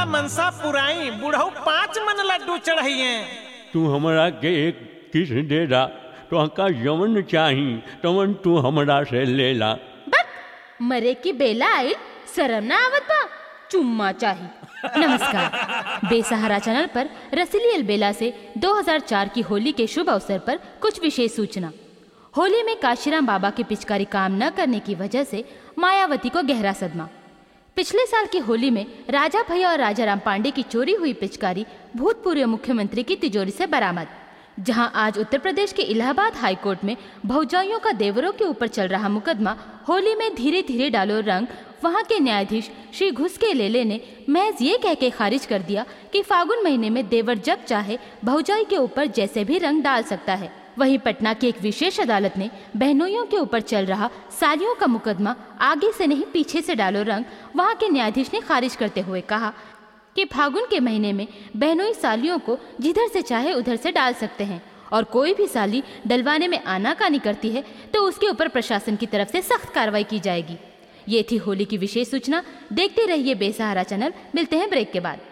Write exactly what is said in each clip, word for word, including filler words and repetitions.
मनसा पुराई, बुढ़ऊ पांच मन लड्डू चढ़ाइए। तू हमरा के एक किस दे दा, तो का जमन चाही तमन तू हमरा से ले ला। मरे की बेला आई, शर्म ना आवत बा, चुम्मा चाही। नमस्कार, बेसहारा चैनल पर रसीली अलबेला से दो हज़ार चार की होली के शुभ अवसर पर कुछ विशेष सूचना। होली में काशीराम बाबा की पिचकारी काम न करने की वजह से मायावती को गहरा सदमा। पिछले साल की होली में राजा भैया और राजा राम पांडे की चोरी हुई पिचकारी भूतपूर्व मुख्यमंत्री की तिजोरी से बरामद। जहां आज उत्तर प्रदेश के इलाहाबाद हाईकोर्ट में भौजाइयों का देवरों के ऊपर चल रहा मुकदमा होली में धीरे धीरे डालो रंग, वहां के न्यायाधीश श्री घुसके लेले ने महज ये कह के खारिज कर दिया कि फागुन महीने में देवर जब चाहे भौजाई के ऊपर जैसे भी रंग डाल सकता है। वहीं पटना की एक विशेष अदालत ने बहनोइयों के ऊपर चल रहा सालियों का मुकदमा आगे से नहीं पीछे से डालो रंग, वहां के न्यायाधीश ने खारिज करते हुए कहा कि फागुन के महीने में बहनोई सालियों को जिधर से चाहे उधर से डाल सकते हैं और कोई भी साली डलवाने में आनाकानी करती है तो उसके ऊपर प्रशासन की तरफ से सख्त कार्रवाई की जाएगी। ये थी होली की विशेष सूचना। देखते रहिए बेसहारा चैनल। मिलते हैं ब्रेक के बाद।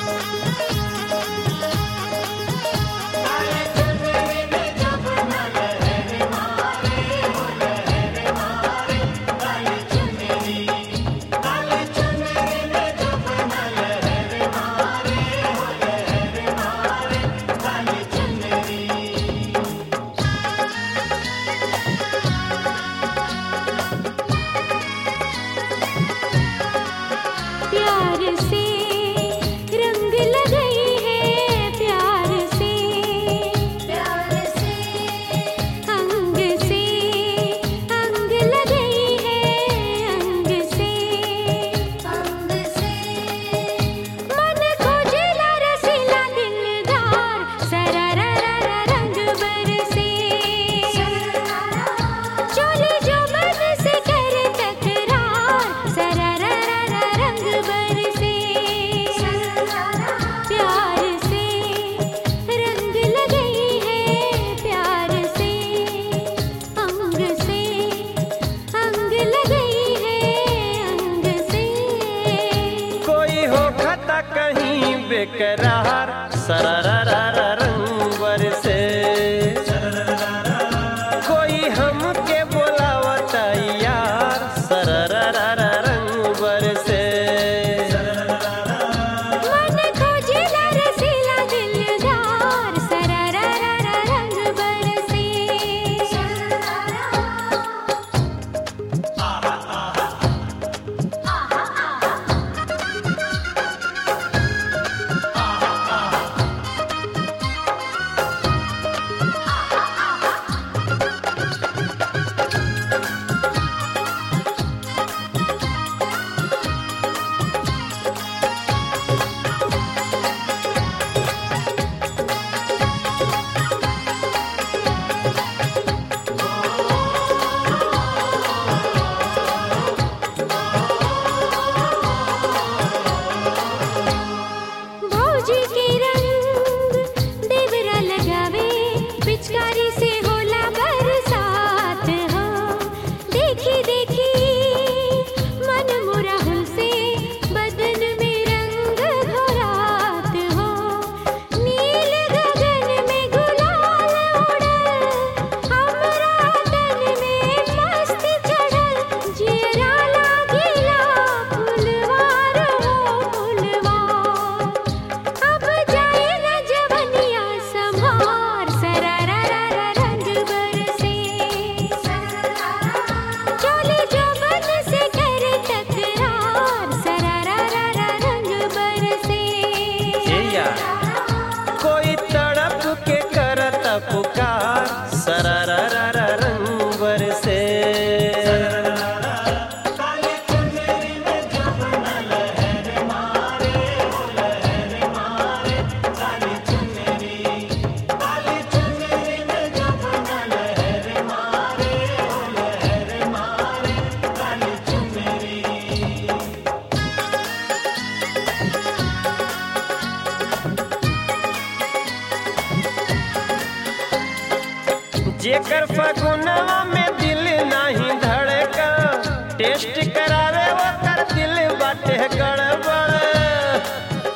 बेकरार सररररर रंगवर से कोई हमके बोलावता यार सररररर रंगवर से मन खोजेला रसीला दिलदार सररररर रंगवर से। कोई तड़प के करत पुकार सररररर रंगवर से जेकर फगुनवा में दिल नहीं धड़का, टेस्ट करावे वो कर दिल बाटे गड़बड़।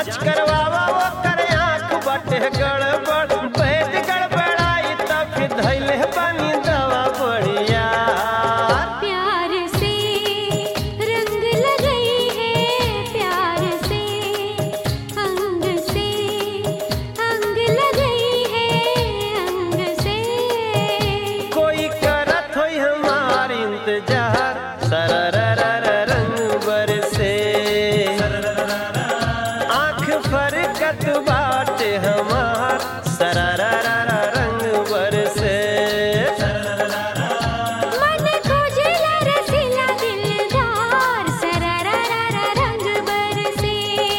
जांच करवावा वो करे आँख बटे गड़बड़ पेट गड़बड़ाई तब फिर धैले पानी दवा बढ़िया प्यार से रंग लगई है प्यार से अंग से अंग लगई है अंग से कोई करत होई हमार इंतजार सरररर रंग बरसे आँख फरकत बाटे हमार सरररर रंग बरसे मन खोजेला रसीला दिलदार सरररर रंग बरसे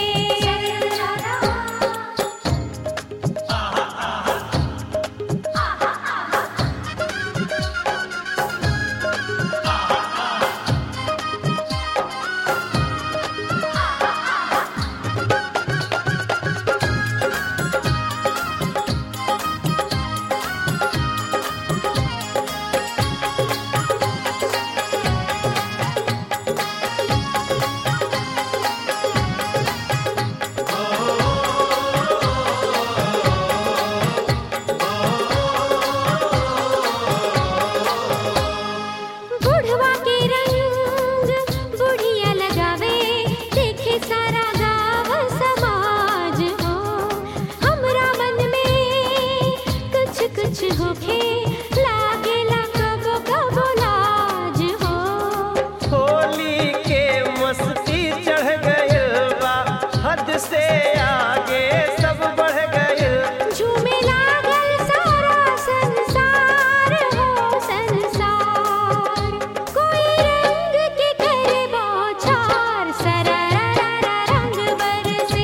बुढ़वा के रंग बुढ़िया लगावे देखे सारा गाँव समाज हो हमरा मन में कुछ कुछ होखे लागेला कबो कबो लाज हो होली के मस्ती चढ़ गइल बा हद से आगे सब बढ़ गइल झूमे लागल सारा संसार हो संसार कोई रंग के करे बौछार सरररर रंग बरसे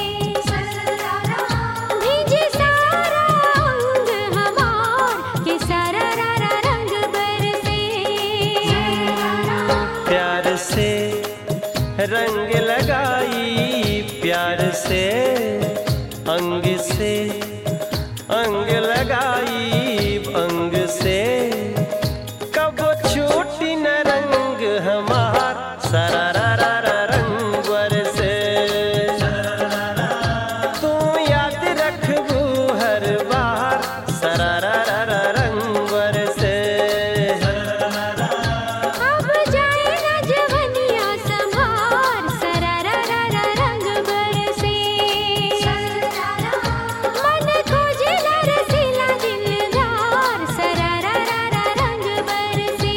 भीजे सारा अंग हमार के सरररर रंग बरसे प्यार से रंग लगाई प्यार से अंग से अंग लगाई अंग से कब छूटी न रंग हमार सरररर रंग बरसे तू याद रखबू हर बार सरररर रंग बरसे अब जाए न जवनिया संभार सरररर रंग बरसे मन खोजेला रसीला दिलदार सरररर रंग बरसे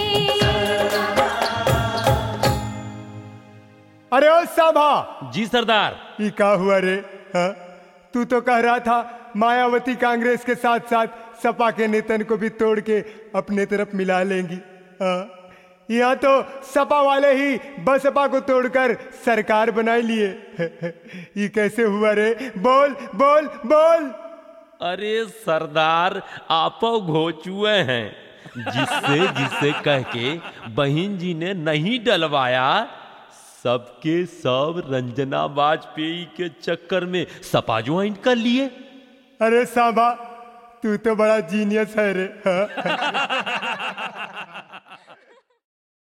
अरे ओ साभा जी सरदार। ये का हुआ रे हाँ? तू तो कह रहा था मायावती कांग्रेस के साथ साथ सपा के नेतन को भी तोड़ के अपने तरफ मिला लेंगी हाँ? यहाँ तो सपा वाले ही बसपा को तोड़कर सरकार बना लिए ये कैसे हुआ रे बोल बोल बोल। अरे सरदार आप घोचुए हैं जिससे जिससे कह के बहन जी ने नहीं डलवाया सबके सब रंजना वाजपेयी के चक्कर में सपा ज्वाइन कर लिए। अरे साबा तू तो बड़ा जीनियस है रे हाँ?